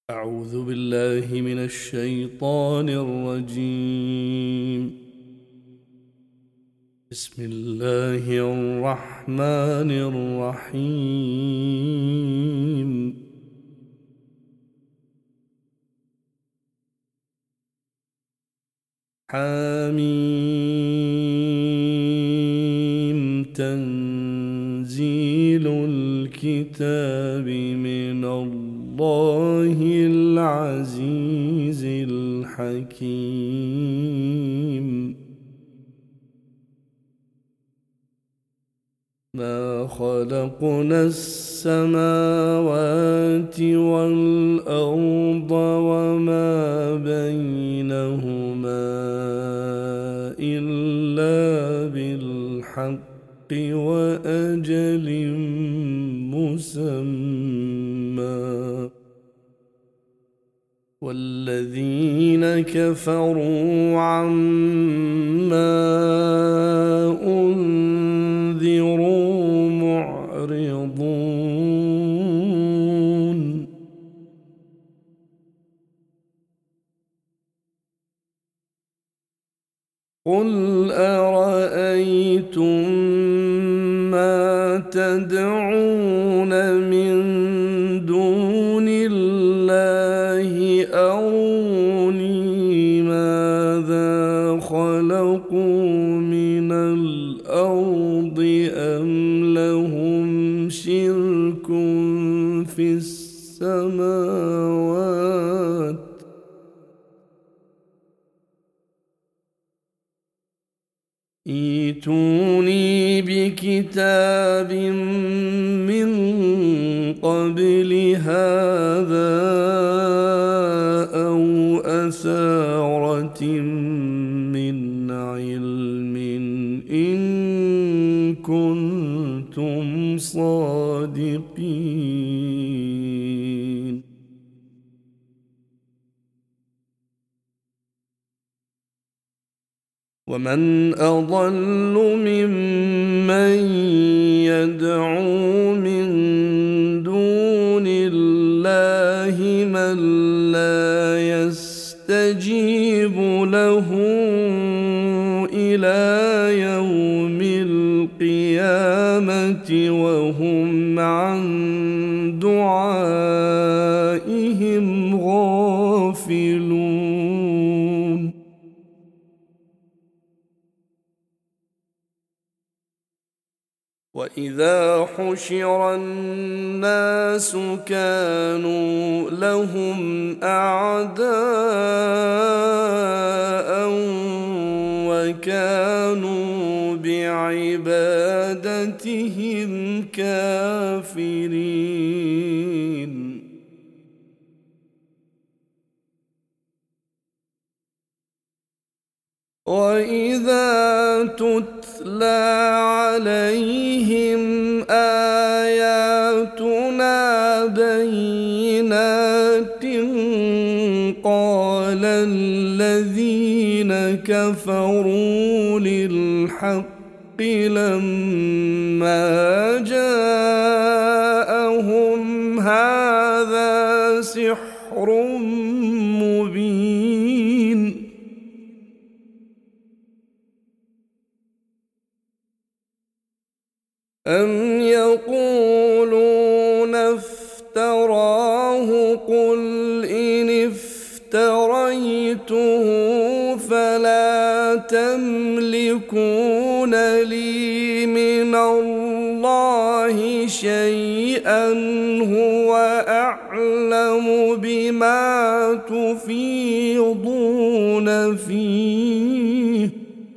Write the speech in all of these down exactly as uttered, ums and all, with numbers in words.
أعوذ بالله من الشيطان الرجيم. بسم الله الرحمن الرحيم. حميم تنزيل الكتاب من الله العزيز الحكيم. ما خلقنا السماوات والأرض وما بينهما إلا بالحق وأجل مسمى، والذين كفروا عما أنذروا معرضون. قل أرأيتم ما تدعون من دون الله أروني ماذا خلقوا من الأرض أم لهم شرك في السماوات ائتوني بكتاب من قبل هذا أو أثارة من علم إن كنتم صادقين. ومن أضل ممن يدعو من دون الله من لا يستجيب له إلى يوم القيامة وهم عن دعائهم غافلون. وإذا حشر الناس كانوا لهم أعداء وكانوا بعبادتهم كافرين. وإذا تتلى عليهم آياتنا بينات قال الذين كفروا للحق لما جاءهم هذا سحر مبين. أم يقولون افتراه قل إن افتريته فلا تملكون لي من الله شيئا هو أعلم بما تفيضون فيه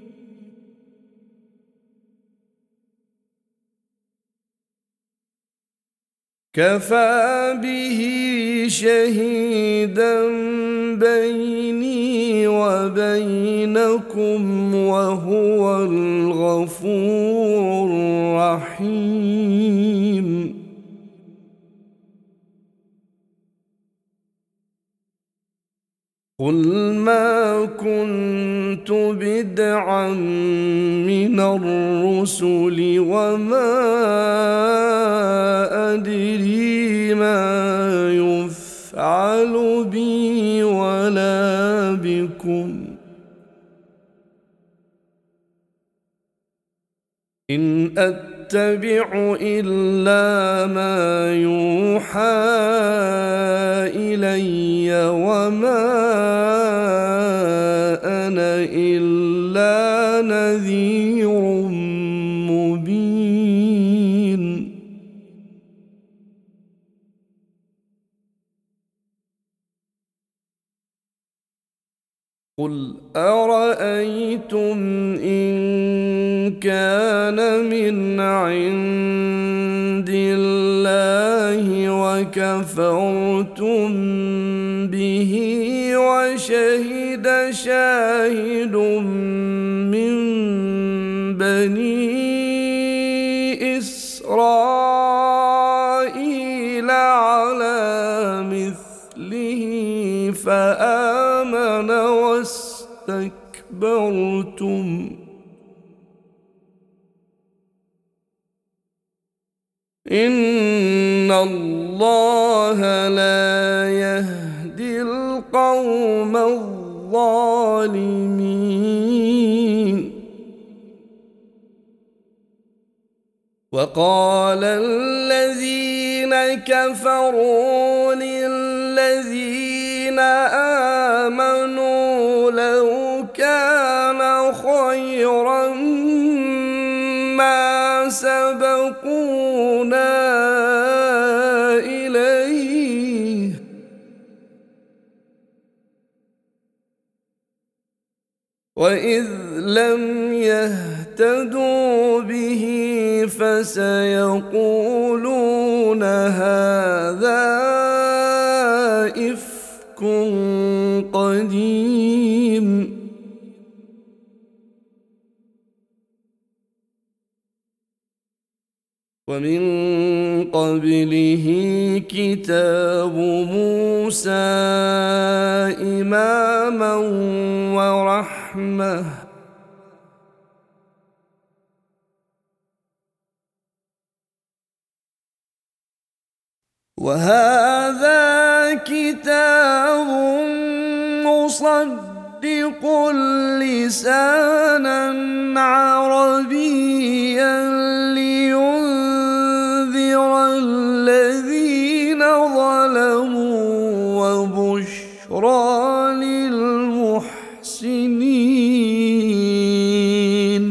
كفى به شهيدا بيني وبينكم وهو الغفور الرحيم. قل ما كنت بدعا من الرسل وما أدري ما يفعل يفعل بي ولا بكم إن أتبع إلا ما يوحى إلي وما أنا إلا نذير مبين قل أرأيتم إن كان من عند الله وكفرتم به وشهد شاهد من بني إسرائيل على مثله فآمن واستكبرتم إن الله لا يهدي القوم الظالمين وقال الذين كفروا للذين آمنوا لو كان خيرا ما سبقونا إليه وإذ لم يهتدوا به فسيقولون هذا إفك قديم ومن قبله كتاب موسى إماما ورحمة وهذا كتاب مصدق لسانا عربيا لينذر الذين ظلموا وبشرى للمحسنين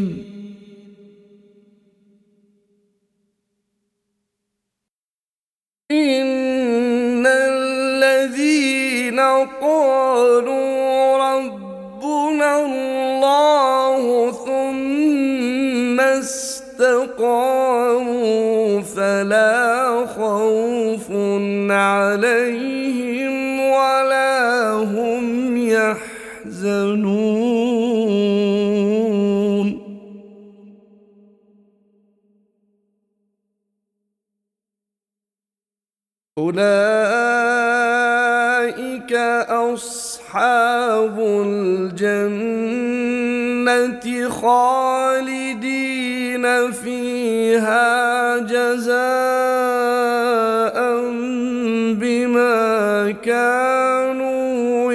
إن الذين قالوا ربنا الله ثم استقاموا فلا خوف عليهم ولا هم يحزنون أولئك أصحاب الجنة خالدين فيها جزاء بما كانوا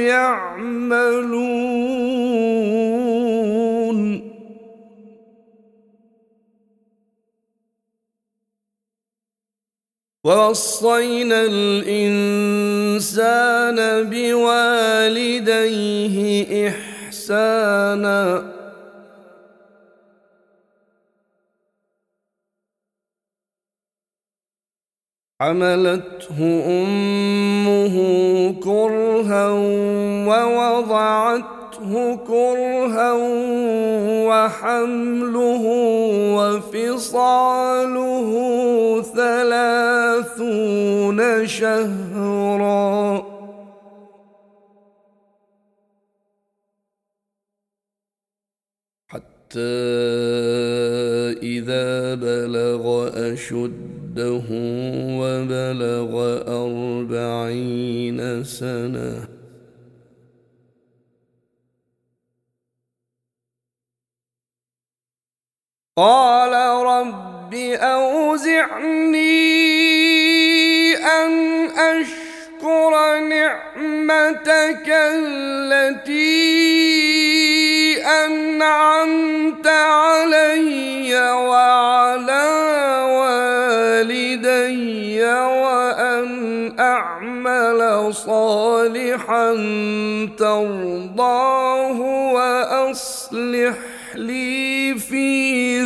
يعملون ووصينا الإنسان بوالديه إحسانا حملته أمه كرها ووضعته كرها وحمله وفصاله ثلاثون شهرا حتى إذا بلغ أشده وبلغ أربعين سنة قال رب أوزعني أن أشكر أشكر نعمتك التي أنعمت علي وعلى والدي وأن أعمل صالحا ترضاه وأصلح لي في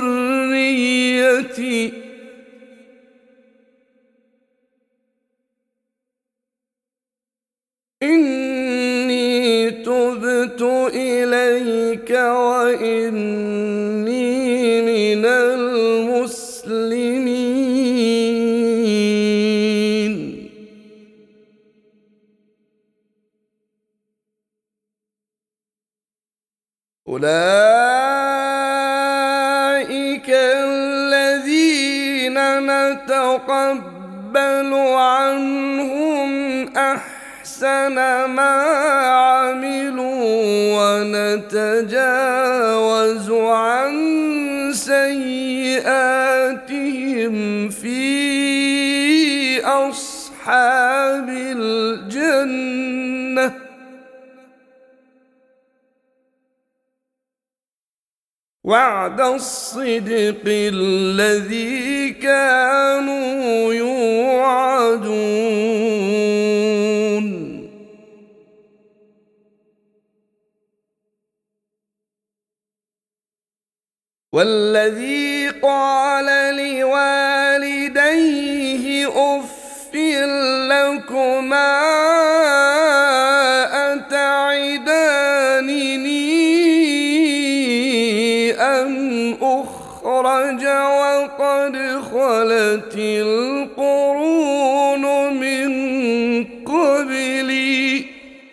ذريتي إني تبت إليك وإني من المسلمين. أولئك الذين نتقبل عنهم أحسن ما عملوا ونتجاوز عن سيئاتهم في أصحاب الجنة وعد الصدق الذي كانوا يوعدون. والذي قال لوالديه أف لكما أتعدانني أن أخرج وقد خلت القرون من قبلي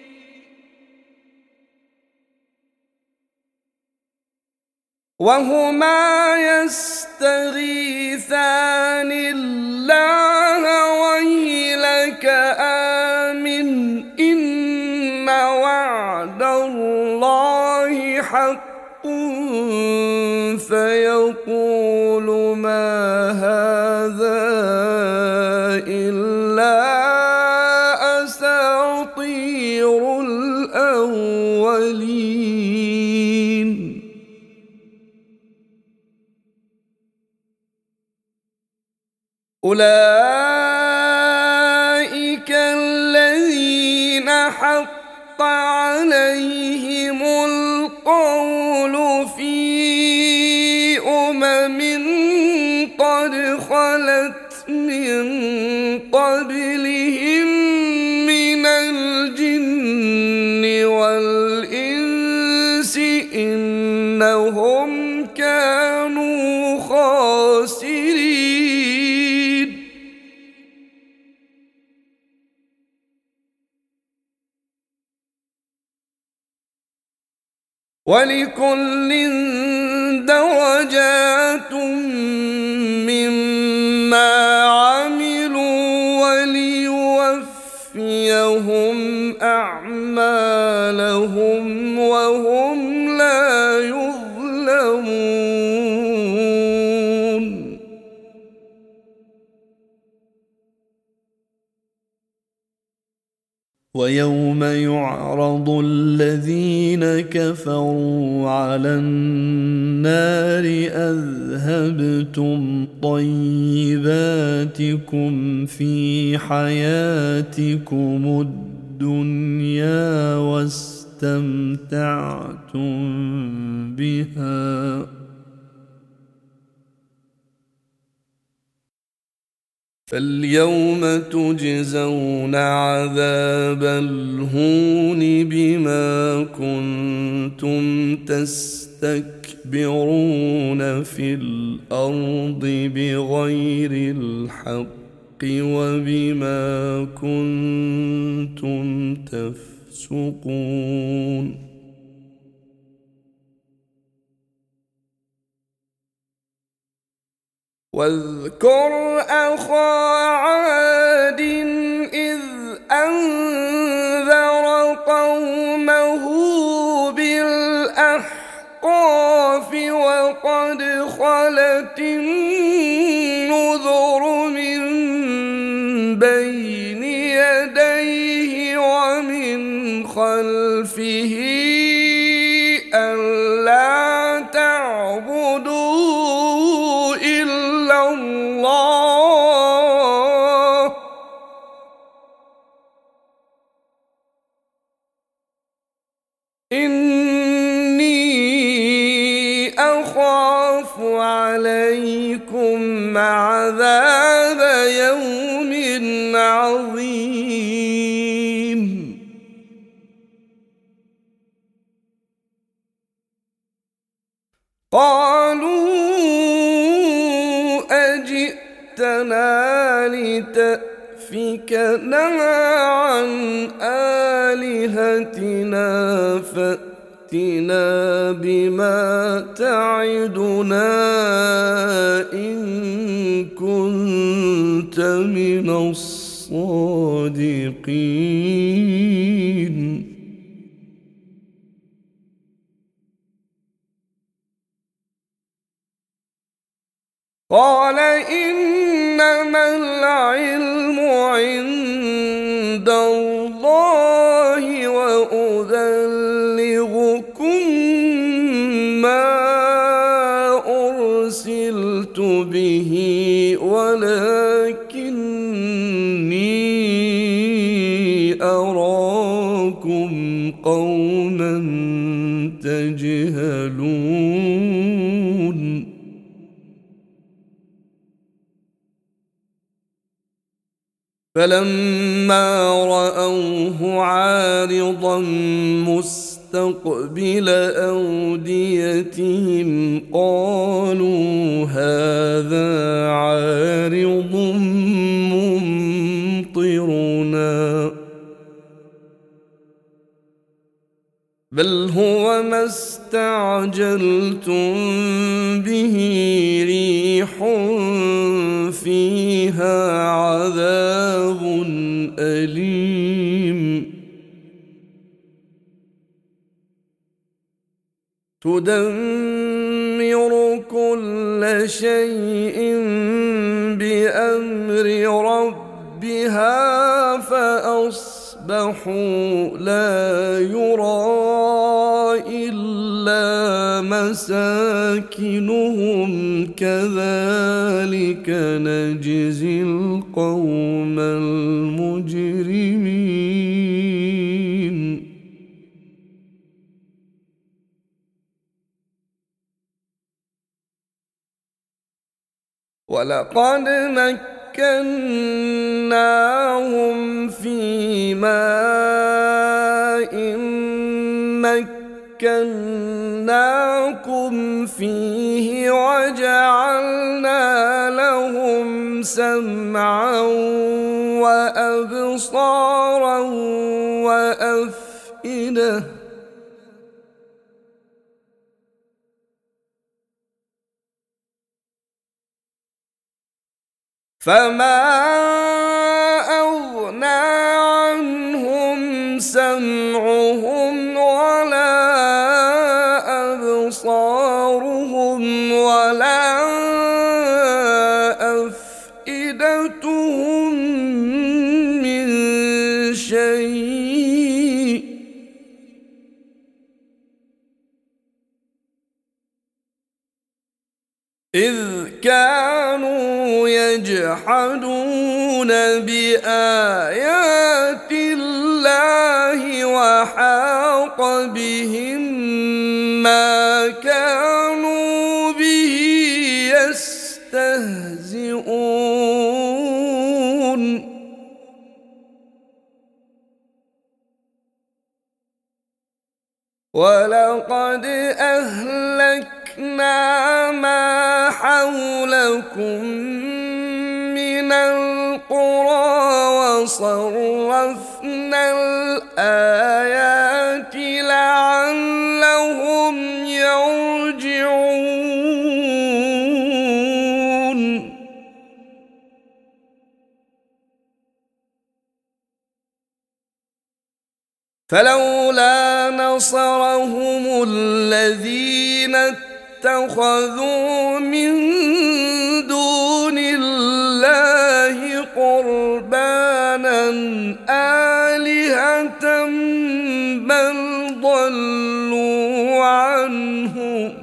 وهما يستغيثان الله ويلك آمن إن وعد الله حق فيقول ما هذا إلا أساطير الأولين. أولئك الذين حق عليهم القول في أمم قد خلت من قبلهم من الجن والإنس إنهم كانوا خاسرين. ولكل درجات مما عملوا وليوفيهم أعمالهم وهم لا يظلمون. ويوم يعرض الذين كفروا على النار أذهبتم طيباتكم في حياتكم الدنيا واستمتعتم بها فاليوم تجزون عذاب الهون بما كنتم تستكبرون في الأرض بغير الحق وبما كنتم تفسقون. واذكر أخا عاد إذ أنذر قومه بالأحقاف وقد خلت النذر من بين يديه ومن خلفه ألا تعبدوا إلا الله إني أخاف عليكم عذاب يوم عظيم قالوا أجئتنا لتأفكنا عن آلهتنا فأتنا بما تعدنا إن كنت من الصادقين قال إنما العلم عند الله وأبلغكم ما أرسلت به ولكني أراكم قوما تجهلون فلما رأوه عارضا مستقبل أوديتهم قالوا هذا عارض ممطرنا بل هو ما استعجلتم به ريح فيها عذاب أليم تدمر كل شيء بأمر ربها فأصبحوا لا يرى إلا مساكنهم كذلك نجزي القوم المجرمين ولقد مكناهم في ماء مكناكم فيه وجعلنا لهم سمعا وأبصارا وأفئدة فما أغنى عنهم سمعهم ولا أبصارهم ولا أفئدتهم من شيء إذ كانوا يجحدون بآيات الله وحاق بهم ما كانوا به يستهزئون ولقد أهلكنا ما حولكم من القرى وصرفنا الآيات لعلهم يرجعون فلولا نصرهم الذين اتخذوا من دون الله قربانا آلهة بل ضلوا عنه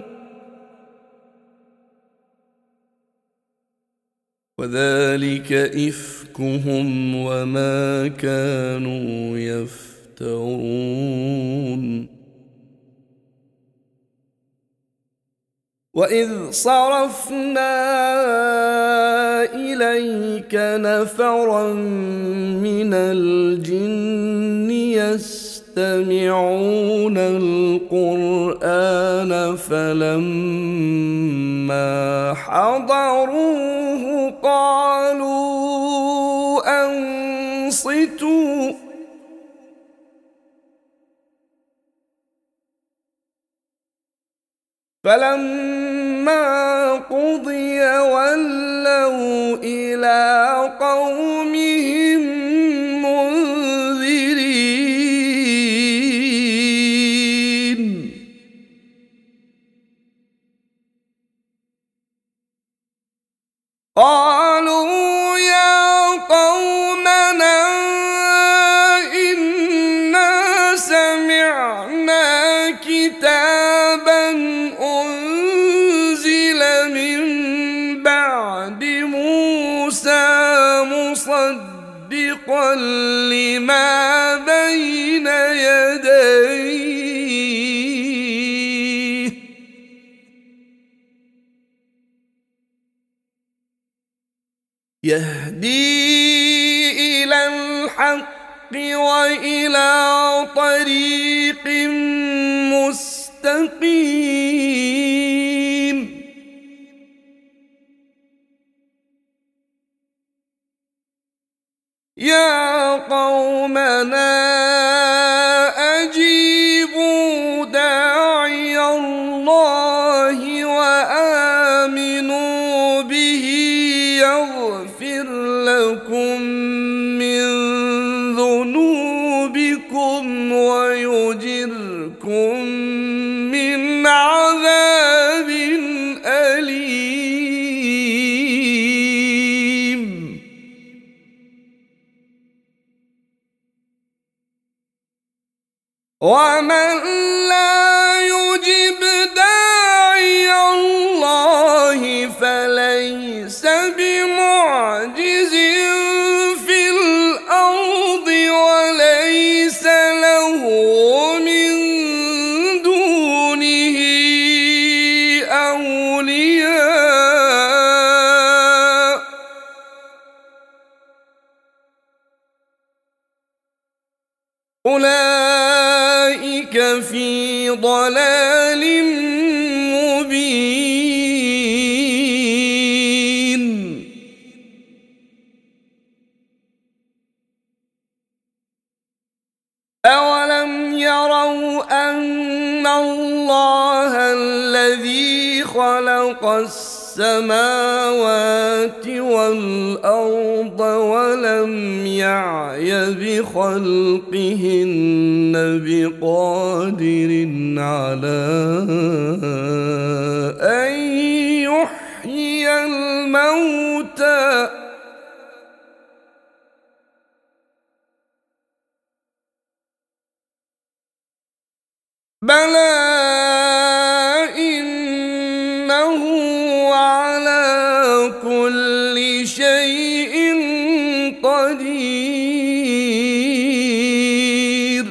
وذلك إفكهم وما كانوا يفترون. وإذ صرفنا إليك نفرا من الجن يستمعون القرآن فلما حضروه قالوا أنصتوا فلما قضي ولوا إلى قومهم منذرين. قالوا يا قومنا إنا سمعنا كتابا أنزل من بعد موسى مصدقا لما بين يديه يهدي إلى الحق وإلى طريق مستقيم. يا قومنا أجيبوا داعي الله وآمنوا به يغفر لكم من ذنوبكم ويجركم من عذاب أليم. ومن لا يجب داعي الله فليس بمعجز في الأرض وليس له من دونه أولياء أولئك في ضلال مبين. أولم يروا أن الله الذي خلق السماوات والأرض ولم يعي بخلقهن بقادر على أن يحيي الموتى بلى إنه على كل شيء قدير.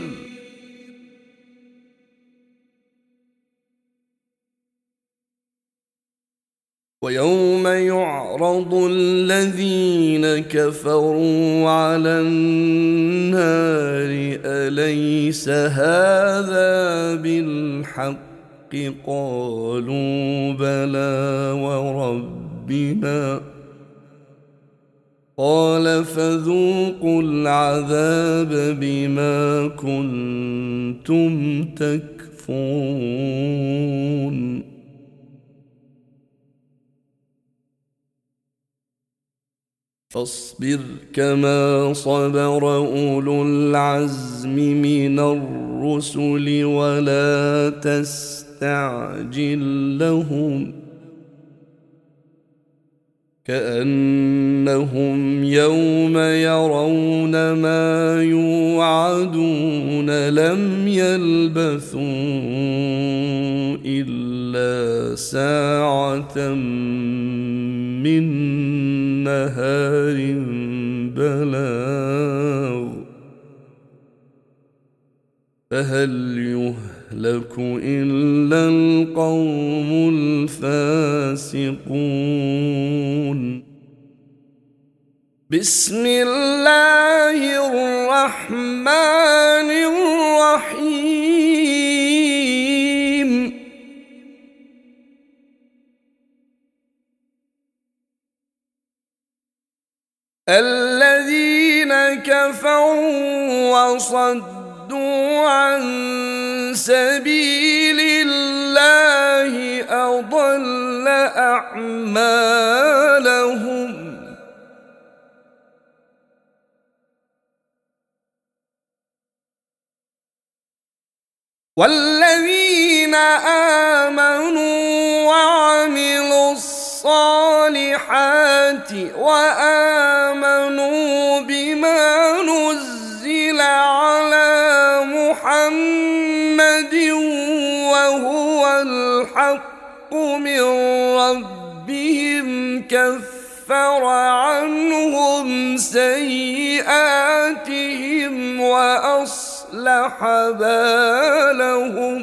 ويوم يعرض الذين كفروا على النار أليس هذا بالحق قالوا بلى وربنا قال فذوقوا العذاب بما كنتم تكفرون. فاصبر كما صبر أولو العزم من الرسل ولا تستعجل لهم كأنهم يوم يرون ما يوعدون لم يلبثوا إلا ساعة من نهار بلاغ فهل يهلك إلا القوم الفاسقون. بسم الله الرحمن الرحيم. الذين كفروا وصدوا عن سبيل الله أضل أعمالهم والذين آمنوا وعملوا الصالحات وآمنوا بما نزل على محمد وهو الحق من ربهم كفر عنهم سيئاتهم وأصلح بالهم.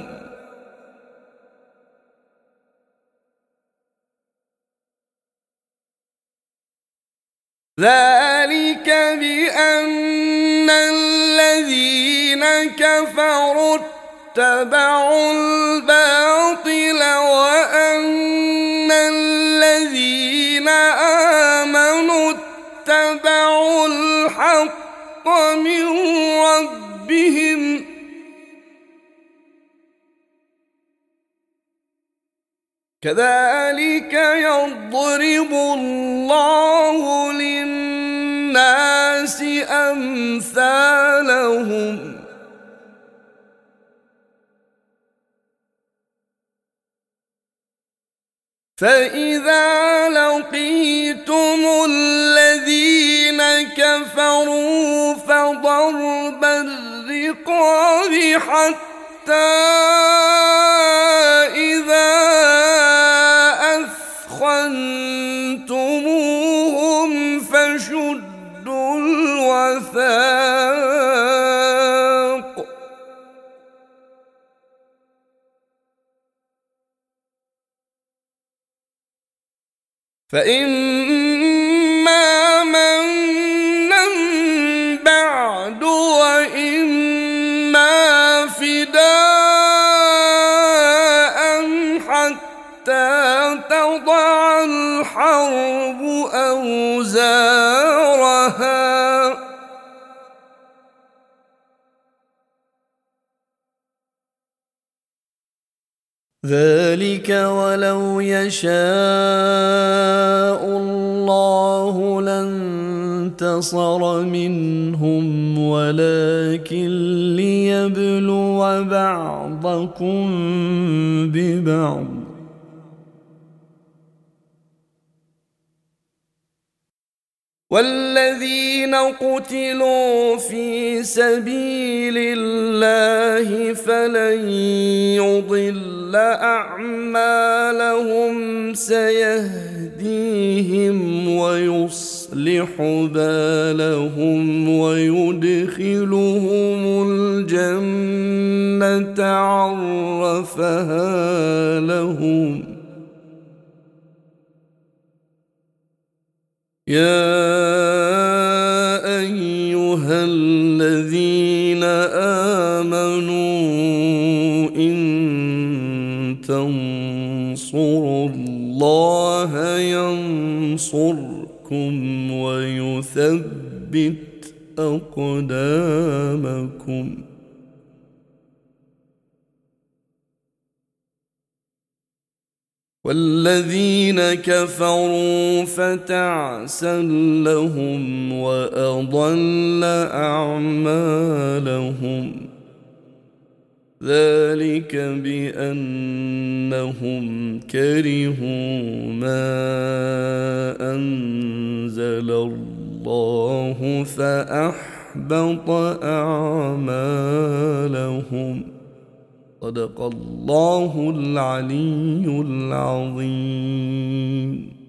ذلك بأن الذين كفروا اتبعوا الباطل وأن الذين آمنوا اتبعوا الحق من ربهم كذلك يضرب الله للناس أمثالهم فإذا لقيتم الذين كفروا فضرب الرقاب حتى إذا أثخنتموهم فشدوا الوثاق فإما منا بعد وإما فداء حتى تضع الحرب أوزارها ذلك ولو يشاء الله لانتصر منهم ولكن ليبلو بعضكم ببعض والذين قتلوا في سبيل الله فلن يضل أعمالهم سيهديهم ويصلح بالهم ويدخلهم الجنة عرفها لهم. يا أيها الذين آمنوا إن تنصروا الله ينصركم ويثبت أقدامكم. والذين كفروا فتعسا لهم وأضل أعمالهم ذلك بأنهم كرهوا ما أنزل الله فأحبط أعمالهم. صدق الله العلي العظيم.